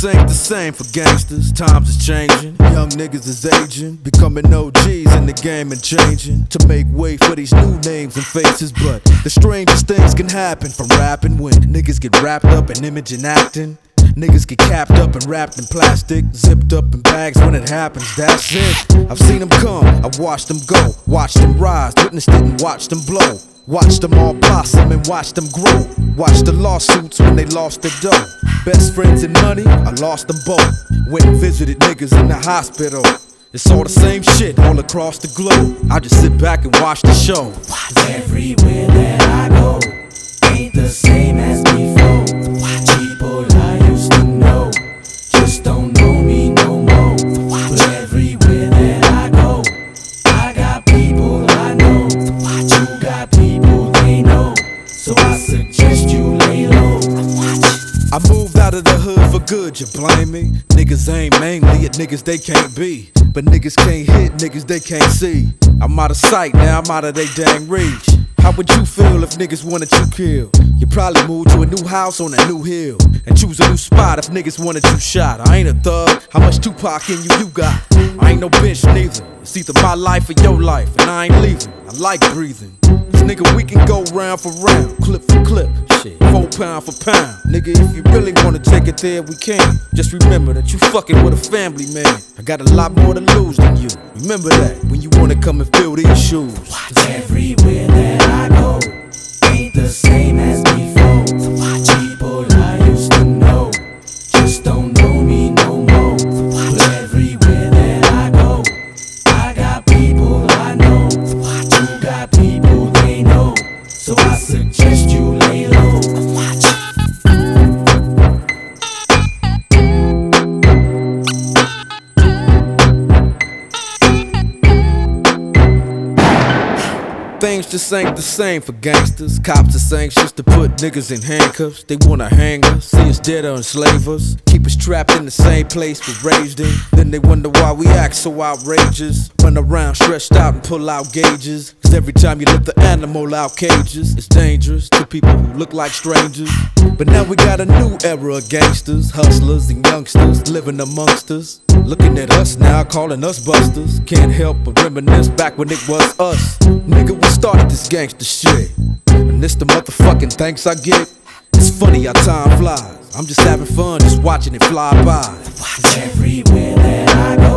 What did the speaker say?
just ain't the same for gangsters. Times is changing, young niggas is aging, becoming OGs in the game and changing to make way for these new names and faces. But the strangest things can happen from rapping when niggas get wrapped up in image and acting. Niggas get capped up and wrapped in plastic, zipped up in bags when it happens, that's it. I've seen them come, I've watched them go, watched them rise, witnessed it and watched them blow. Watched them all blossom and watched them grow. Watched the lawsuits when they lost their dough. Best friends and money, I lost them both. Went and visited niggas in the hospital. It's all the same shit all across the globe. I just sit back and watch the show. Everywhere that I go ain't the same as before. People I used to know just don't know me no more. But everywhere that I go, I got people I know. You got people they know, so I suggest you lay low. I moved out of the hood for good, you blame me? Niggas aim mainly at niggas they can't be, but niggas can't hit niggas they can't see. I'm out of sight, now I'm out of they dang reach. How would you feel if niggas wanted you killed? You probably move to a new house on a new hill and choose a new spot if niggas wanted you shot. I ain't a thug, how much Tupac in you got? I ain't no bitch neither. It's either my life or your life, and I ain't leaving. I like breathing. Cause nigga, we can go round for round, clip for clip, shit, 4 pound for pound. Nigga, if you really wanna take it there, we can. Just remember that you fucking with a family man. I got a lot more to lose than you. Remember that when you wanna come and fill these shoes. Everywhere that I go ain't the same as before. People I used to know just don't know me no more. But everywhere that I go, I got people I know. You got people they know, so I suggest you lay low. Things just ain't the same for gangsters. Cops is anxious to put niggas in handcuffs. They wanna hang us, see us dead or enslave us. Keep us trapped in the same place we're raised in. Then they wonder why we act so outrageous. Run around stretched out and pull out gauges. Cause every time you lift the animal out cages, it's dangerous to people who look like strangers. But now we got a new era of gangsters, hustlers and youngsters living amongst us. Looking at us now, calling us busters. Can't help but reminisce back when it was us. Nigga, we started this gangster shit, and this the motherfucking thanks I get. It's funny how time flies. I'm just having fun, just watching it fly by. Everywhere that I go